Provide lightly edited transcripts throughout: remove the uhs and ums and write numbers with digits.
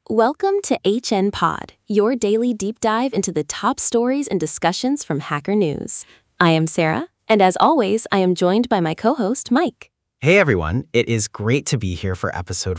Welcome to HN Pod, your daily deep dive into the top stories and discussions from Hacker News. I am Sarah, and as always, I am joined by my co-host, Mike. Hey everyone, it is great to be here for episode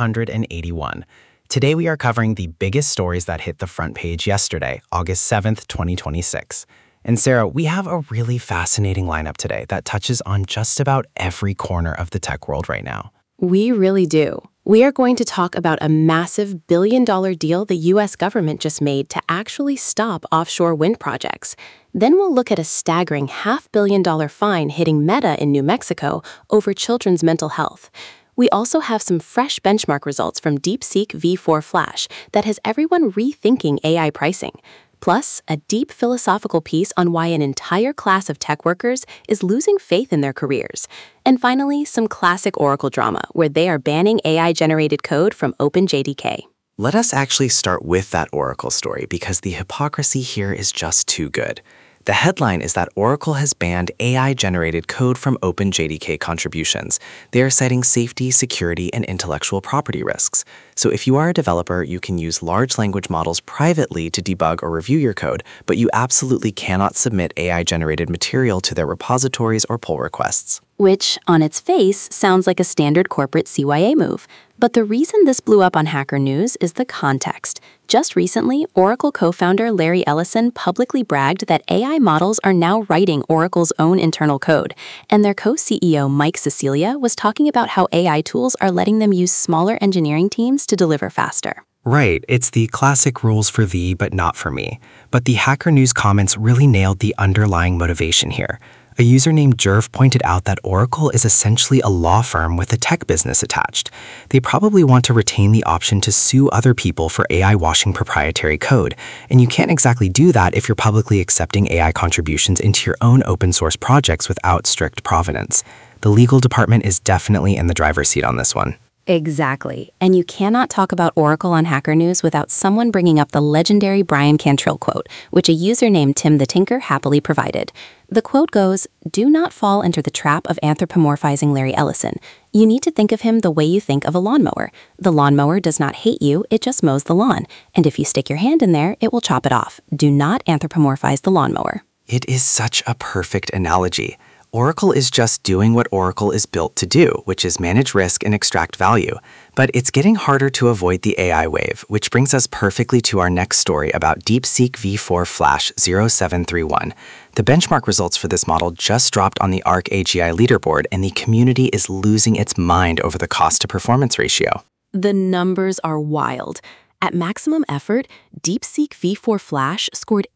481. Today we are covering the biggest stories that hit the front page yesterday, August 7th, 2026. And Sarah, we have a really fascinating lineup today that touches on just about every corner of the tech world right now. We really do. We are going to talk about a massive billion-dollar deal the U.S. government just made to actually stop offshore wind projects. Then we'll look at a staggering $500 million fine hitting Meta in New Mexico over children's mental health. We also have some fresh benchmark results from DeepSeek V4 Flash that has everyone rethinking AI pricing. Plus, a deep philosophical piece on why an entire class of tech workers is losing faith in their careers. And finally, some classic Oracle drama where they are banning AI-generated code from OpenJDK. Let us actually start with that Oracle story because the hypocrisy here is just too good. The headline is that Oracle has banned AI-generated code from OpenJDK contributions. They are citing safety, security, and intellectual property risks. So if you are a developer, you can use large language models privately to debug or review your code, but you absolutely cannot submit AI-generated material to their repositories or pull requests. Which, on its face, sounds like a standard corporate CYA move. But the reason this blew up on Hacker News is the context. Just recently, Oracle co-founder Larry Ellison publicly bragged that AI models are now writing Oracle's own internal code, and their co-CEO Mike Sicilia was talking about how AI tools are letting them use smaller engineering teams to deliver faster. Right, it's the classic rules for thee but not for me. But the Hacker News comments really nailed the underlying motivation here. A user named Jerv pointed out that Oracle is essentially a law firm with a tech business attached. They probably want to retain the option to sue other people for AI washing proprietary code, and you can't exactly do that if you're publicly accepting AI contributions into your own open source projects without strict provenance. The legal department is definitely in the driver's seat on this one. Exactly. And you cannot talk about Oracle on Hacker News without someone bringing up the legendary Brian Cantrill quote, which a user named Tim the Tinker happily provided. The quote goes, "Do not fall into the trap of anthropomorphizing Larry Ellison. You need to think of him the way you think of a lawnmower. The lawnmower does not hate you, it just mows the lawn. And if you stick your hand in there, it will chop it off. Do not anthropomorphize the lawnmower." It is such a perfect analogy. Oracle is just doing what Oracle is built to do, which is manage risk and extract value. But it's getting harder to avoid the AI wave, which brings us perfectly to our next story about DeepSeek V4 Flash 0731. The benchmark results for this model just dropped on the ARC AGI leaderboard, and the community is losing its mind over the cost-to-performance ratio. The numbers are wild. At maximum effort, DeepSeek V4 Flash scored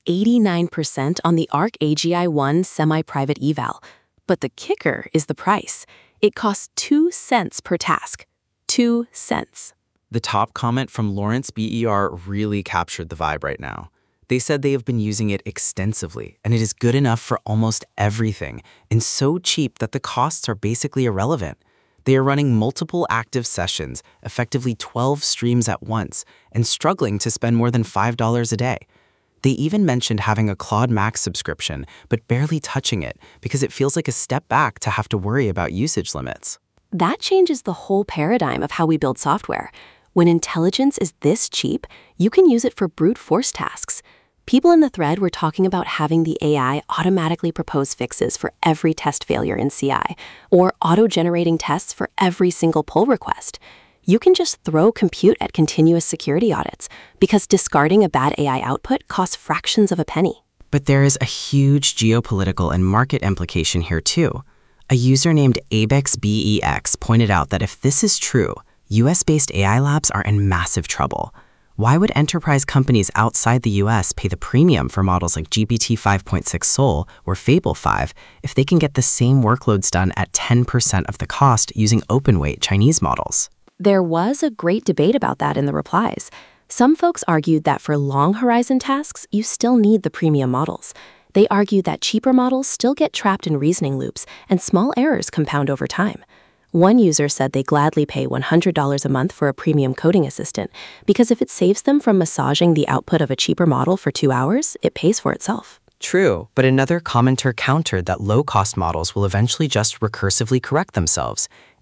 89% on the ARC AGI-1 semi-private eval. But the kicker is the price. It costs 2 cents per task. 2 cents. The top comment from Lawrence BER really captured the vibe right now. They said they have been using it extensively, and it is good enough for almost everything, and so cheap that the costs are basically irrelevant. They are running multiple active sessions, effectively 12 streams at once, and struggling to spend more than $5 a day. They even mentioned having a Claude Max subscription, but barely touching it because it feels like a step back to have to worry about usage limits. That changes the whole paradigm of how we build software. When intelligence is this cheap, you can use it for brute force tasks. People in the thread were talking about having the AI automatically propose fixes for every test failure in CI, or auto-generating tests for every single pull request. You can just throw compute at continuous security audits, because discarding a bad AI output costs fractions of a penny. But there is a huge geopolitical and market implication here too. A user named AbexBEX pointed out that if this is true, US-based AI labs are in massive trouble. Why would enterprise companies outside the US pay the premium for models like GPT 5.6 Sol or Fable 5 if they can get the same workloads done at 10% of the cost using open-weight Chinese models? There was a great debate about that in the replies. Some folks argued that for long horizon tasks, you still need the premium models. They argued that cheaper models still get trapped in reasoning loops, and small errors compound over time. One user said they gladly pay $100 a month for a premium coding assistant, because if it saves them from massaging the output of a cheaper model for 2 hours, it pays for itself. True, but another commenter countered that low-cost models will eventually just recursively correct themselves.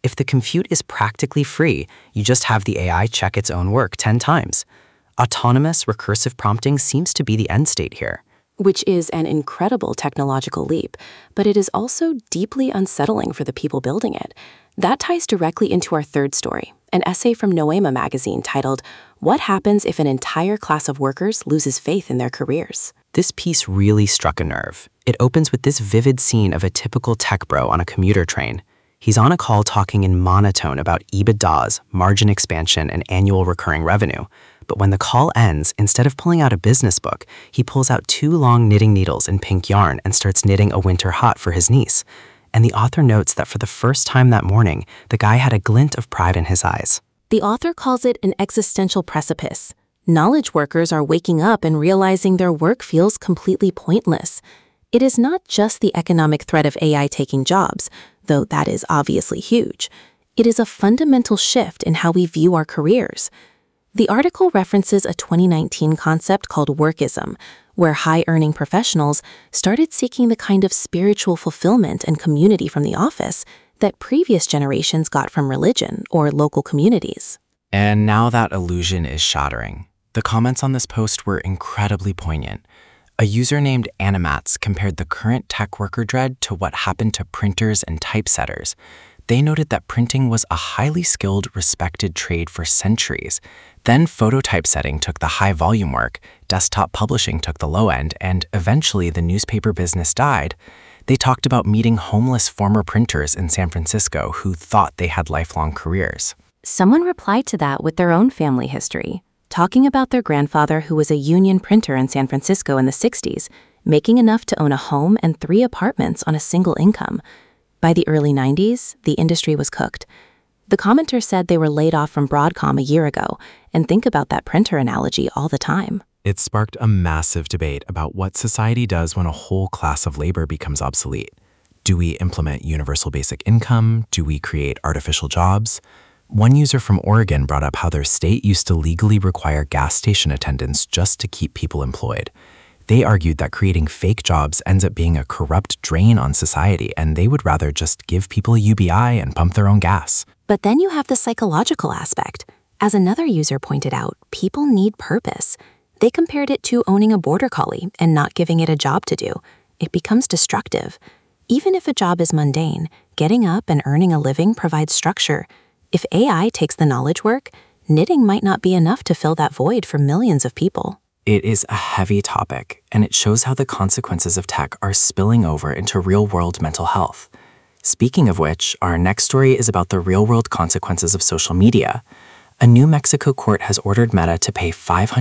If the compute is practically free, you just have the AI check its own work 10 times. Autonomous recursive prompting seems to be the end state here. Which is an incredible technological leap, but it is also deeply unsettling for the people building it. That ties directly into our third story, an essay from Noema magazine titled, "What Happens If an Entire Class of Workers Loses Faith in Their Careers?" This piece really struck a nerve. It opens with this vivid scene of a typical tech bro on a commuter train. He's on a call talking in monotone about EBITDAs, margin expansion, and annual recurring revenue. But when the call ends, instead of pulling out a business book, he pulls out 2 long knitting needles in pink yarn and starts knitting a winter hat for his niece. And the author notes that for the first time that morning, the guy had a glint of pride in his eyes. The author calls it an existential precipice. Knowledge workers are waking up and realizing their work feels completely pointless. It is not just the economic threat of AI taking jobs, though that is obviously huge. It is a fundamental shift in how we view our careers. The article references a 2019 concept called workism, where high-earning professionals started seeking the kind of spiritual fulfillment and community from the office that previous generations got from religion or local communities. And now that illusion is shattering. The comments on this post were incredibly poignant. A user named Animats compared the current tech worker dread to what happened to printers and typesetters. They noted that printing was a highly skilled, respected trade for centuries. Then phototypesetting took the high-volume work, desktop publishing took the low end, and eventually the newspaper business died. They talked about meeting homeless former printers in San Francisco who thought they had lifelong careers. Someone replied to that with their own family history, talking about their grandfather who was a union printer in San Francisco in the 60s, making enough to own a home and 3 apartments on a single income. By the early 90s, the industry was cooked. The commenter said they were laid off from Broadcom a year ago and think about that printer analogy all the time. It sparked a massive debate about what society does when a whole class of labor becomes obsolete. Do we implement universal basic income? Do we create artificial jobs? One user from Oregon brought up how their state used to legally require gas station attendants just to keep people employed. They argued that creating fake jobs ends up being a corrupt drain on society, and they would rather just give people a UBI and pump their own gas. But then you have the psychological aspect. As another user pointed out, people need purpose. They compared it to owning a border collie and not giving it a job to do. It becomes destructive. Even if a job is mundane, getting up and earning a living provides structure. If AI takes the knowledge work, knitting might not be enough to fill that void for millions of people. It is a heavy topic, and it shows how the consequences of tech are spilling over into real-world mental health. Speaking of which, our next story is about the real-world consequences of social media. A New Mexico court has ordered Meta to pay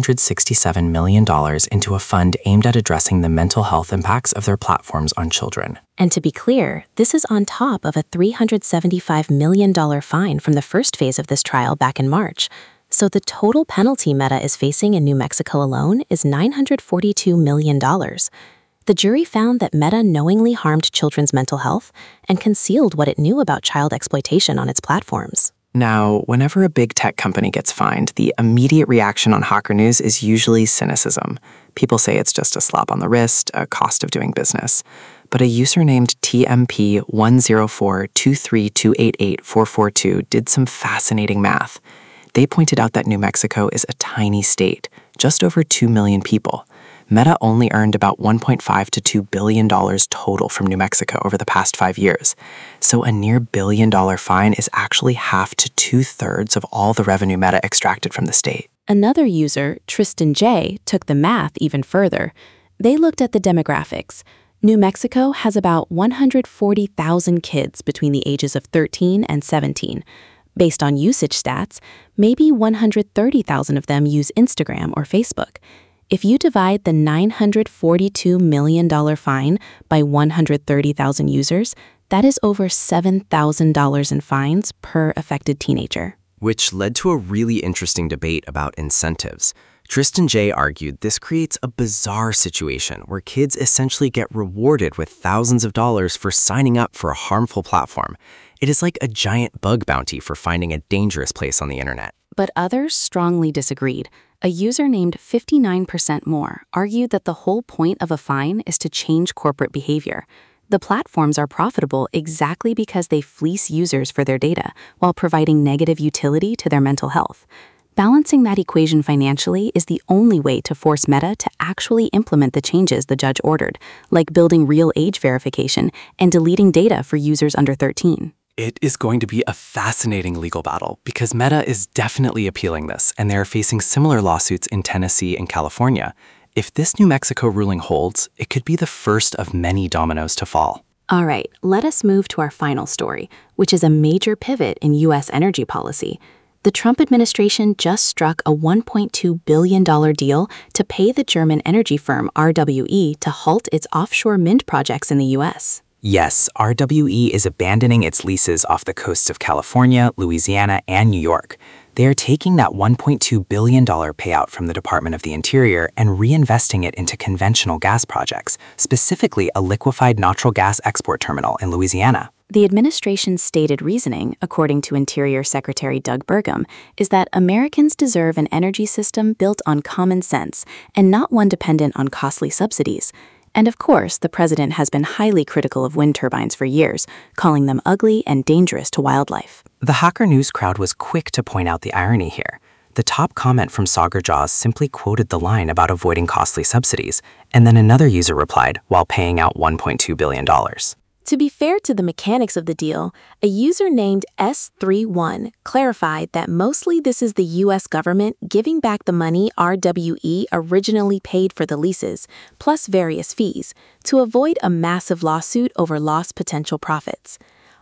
$567 million into a fund aimed at addressing the mental health impacts of their platforms on children. And to be clear, this is on top of a $375 million fine from the first phase of this trial back in March. So the total penalty Meta is facing in New Mexico alone is $942 million. The jury found that Meta knowingly harmed children's mental health and concealed what it knew about child exploitation on its platforms. Now, whenever a big tech company gets fined, the immediate reaction on Hacker News is usually cynicism. People say it's just a slap on the wrist, a cost of doing business. But a user named TMP104232884442 did some fascinating math. They pointed out that New Mexico is a tiny state, just over 2 million people. Meta only earned about $1.5 to $2 billion total from New Mexico over the past 5 years. So a near $1 billion fine is actually half to 2/3 of all the revenue Meta extracted from the state. Another user, Tristan J., took the math even further. They looked at the demographics. New Mexico has about 140,000 kids between the ages of 13 and 17. Based on usage stats, maybe 130,000 of them use Instagram or Facebook. If you divide the $942 million fine by 130,000 users, that is over $7,000 in fines per affected teenager. Which led to a really interesting debate about incentives. Tristan J. argued this creates a bizarre situation where kids essentially get rewarded with thousands of dollars for signing up for a harmful platform. It is like a giant bug bounty for finding a dangerous place on the internet. But others strongly disagreed. A user named 59% More argued that the whole point of a fine is to change corporate behavior. The platforms are profitable exactly because they fleece users for their data while providing negative utility to their mental health. Balancing that equation financially is the only way to force Meta to actually implement the changes the judge ordered, like building real age verification and deleting data for users under 13. It is going to be a fascinating legal battle because Meta is definitely appealing this, and they are facing similar lawsuits in Tennessee and California. If this New Mexico ruling holds, it could be the first of many dominoes to fall. All right, let us move to our final story, which is a major pivot in U.S. energy policy. The Trump administration just struck a $1.2 billion deal to pay the German energy firm RWE to halt its offshore wind projects in the U.S. Yes, RWE is abandoning its leases off the coasts of California, Louisiana, and New York. They are taking that $1.2 billion payout from the Department of the Interior and reinvesting it into conventional gas projects, specifically a liquefied natural gas export terminal in Louisiana. The administration's stated reasoning, according to Interior Secretary Doug Burgum, is that Americans deserve an energy system built on common sense and not one dependent on costly subsidies. And of course, the president has been highly critical of wind turbines for years, calling them ugly and dangerous to wildlife. The Hacker News crowd was quick to point out the irony here. The top comment from Sagar Jaws simply quoted the line about avoiding costly subsidies, and then another user replied while paying out $1.2 billion. To be fair to the mechanics of the deal, a user named S31 clarified that mostly this is the U.S. government giving back the money RWE originally paid for the leases, plus various fees, to avoid a massive lawsuit over lost potential profits.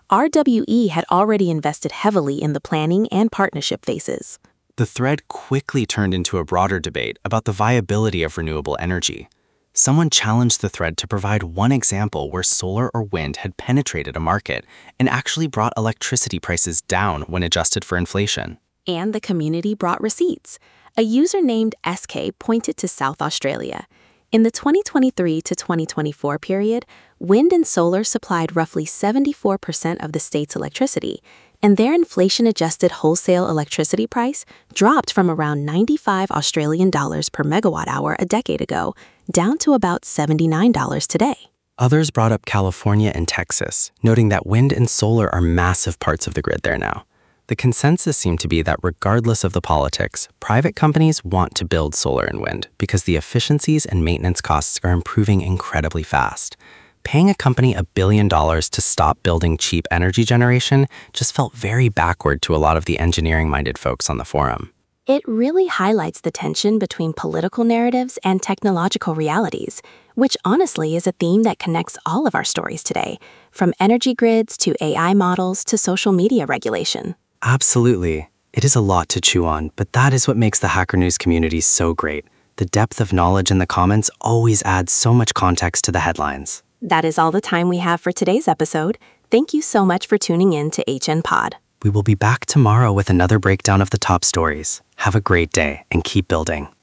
RWE had already invested heavily in the planning and partnership phases. The thread quickly turned into a broader debate about the viability of renewable energy. Someone challenged the thread to provide one example where solar or wind had penetrated a market and actually brought electricity prices down when adjusted for inflation. And the community brought receipts. A user named SK pointed to South Australia. In the 2023 to 2024 period, wind and solar supplied roughly 74% of the state's electricity, and their inflation-adjusted wholesale electricity price dropped from around 95 Australian dollars per megawatt hour a decade ago, down to about $79 today. Others brought up California and Texas, noting that wind and solar are massive parts of the grid there now. The consensus seemed to be that regardless of the politics, private companies want to build solar and wind because the efficiencies and maintenance costs are improving incredibly fast. Paying a company $1 billion to stop building cheap energy generation just felt very backward to a lot of the engineering-minded folks on the forum. It really highlights the tension between political narratives and technological realities, which honestly is a theme that connects all of our stories today, from energy grids to AI models to social media regulation. Absolutely. It is a lot to chew on, but that is what makes the Hacker News community so great. The depth of knowledge in the comments always adds so much context to the headlines. That is all the time we have for today's episode. Thank you so much for tuning in to HN Pod. We will be back tomorrow with another breakdown of the top stories. Have a great day and keep building.